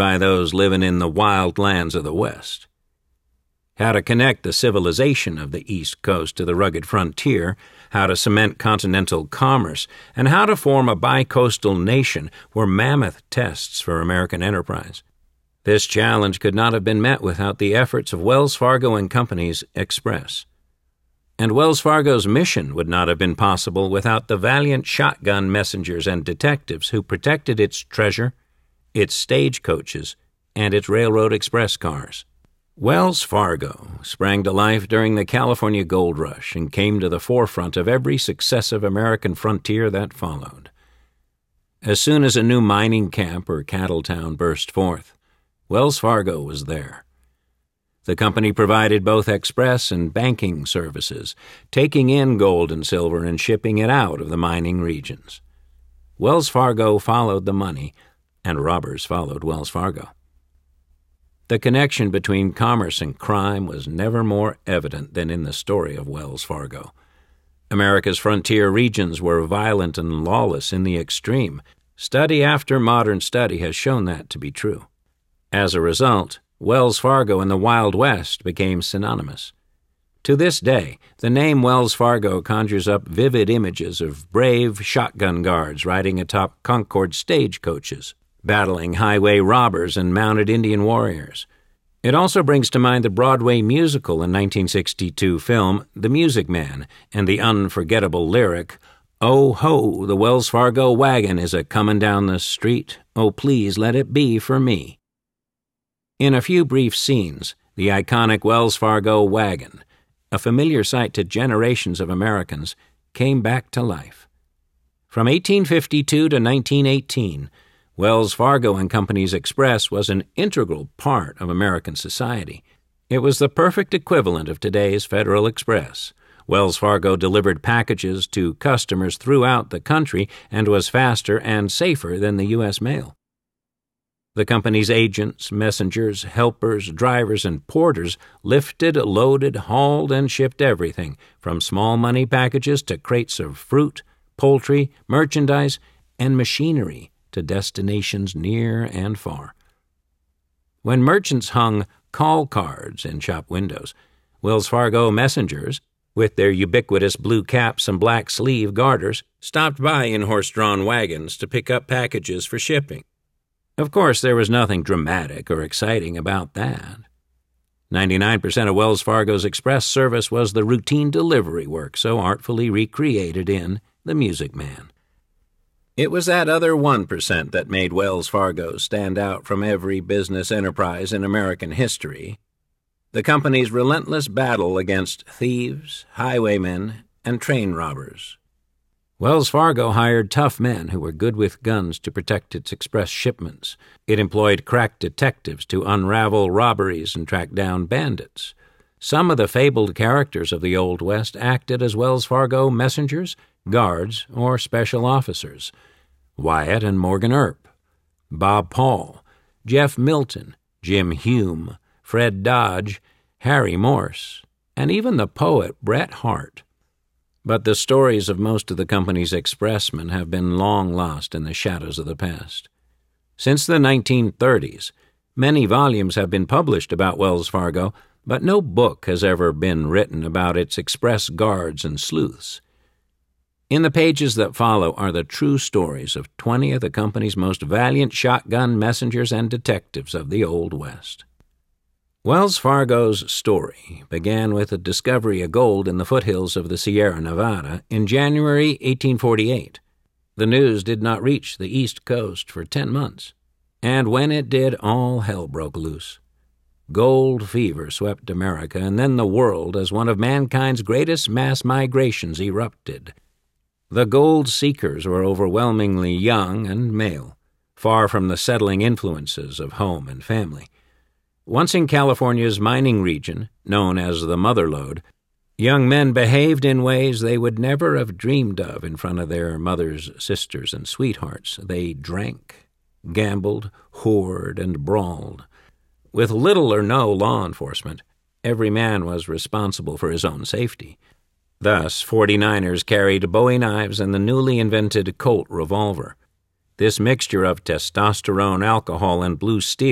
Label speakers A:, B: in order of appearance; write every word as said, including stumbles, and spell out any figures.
A: by those living in the wild lands of the West. How to connect the civilization of the East Coast to the rugged frontier, how to cement continental commerce, and how to form a bi-coastal nation were mammoth tests for American enterprise. This challenge could not have been met without the efforts of Wells Fargo and Company's Express. And Wells Fargo's mission would not have been possible without the valiant shotgun messengers and detectives who protected its treasure, its stagecoaches, and its railroad express cars. Wells Fargo sprang to life during the California Gold Rush and came to the forefront of every successive American frontier that followed. As soon as a new mining camp or cattle town burst forth, Wells Fargo was there. The company provided both express and banking services, taking in gold and silver and shipping it out of the mining regions. Wells Fargo followed the money, and robbers followed Wells Fargo. The connection between commerce and crime was never more evident than in the story of Wells Fargo. America's frontier regions were violent and lawless in the extreme. Study after modern study has shown that to be true. As a result, Wells Fargo and the Wild West became synonymous. To this day, the name Wells Fargo conjures up vivid images of brave shotgun guards riding atop Concord stagecoaches, battling highway robbers and mounted Indian warriors. It also brings to mind the Broadway musical and nineteen sixty-two film The Music Man and the unforgettable lyric, "Oh ho, the Wells Fargo wagon is a-comin' down the street. Oh, please let it be for me." In a few brief scenes, the iconic Wells Fargo wagon, a familiar sight to generations of Americans, came back to life. From eighteen fifty-two to nineteen eighteen, Wells Fargo and Company's Express was an integral part of American society. It was the perfect equivalent of today's Federal Express. Wells Fargo delivered packages to customers throughout the country and was faster and safer than the U S mail. The company's agents, messengers, helpers, drivers, and porters lifted, loaded, hauled, and shipped everything, from small money packages to crates of fruit, poultry, merchandise, and machinery, to destinations near and far. When merchants hung call cards in shop windows, Wells Fargo messengers, with their ubiquitous blue caps and black sleeve garters, stopped by in horse-drawn wagons to pick up packages for shipping. Of course, there was nothing dramatic or exciting about that. ninety-nine percent of Wells Fargo's express service was the routine delivery work so artfully recreated in The Music Man. It was that other one percent that made Wells Fargo stand out from every business enterprise in American history. The company's relentless battle against thieves, highwaymen, and train robbers. Wells Fargo hired tough men who were good with guns to protect its express shipments. It employed crack detectives to unravel robberies and track down bandits. Some of the fabled characters of the Old West acted as Wells Fargo messengers, guards, or special officers. Wyatt and Morgan Earp, Bob Paul, Jeff Milton, Jim Hume, Fred Dodge, Harry Morse, and even the poet Bret Harte. But the stories of most of the company's expressmen have been long lost in the shadows of the past. Since the nineteen thirties, many volumes have been published about Wells Fargo, but no book has ever been written about its express guards and sleuths. In the pages that follow are the true stories of twenty of the company's most valiant shotgun messengers and detectives of the Old West. Wells Fargo's story began with the discovery of gold in the foothills of the Sierra Nevada in January eighteen forty-eight. The news did not reach the East Coast for ten months, and when it did, all hell broke loose. Gold fever swept America and then the world as one of mankind's greatest mass migrations erupted. The gold seekers were overwhelmingly young and male, far from the settling influences of home and family. Once in California's mining region, known as the Mother Lode, young men behaved in ways they would never have dreamed of in front of their mothers, sisters, and sweethearts. They drank, gambled, whored, and brawled. With little or no law enforcement, every man was responsible for his own safety. Thus, forty-niners carried Bowie knives and the newly invented Colt revolver. This mixture of testosterone, alcohol, and blue steel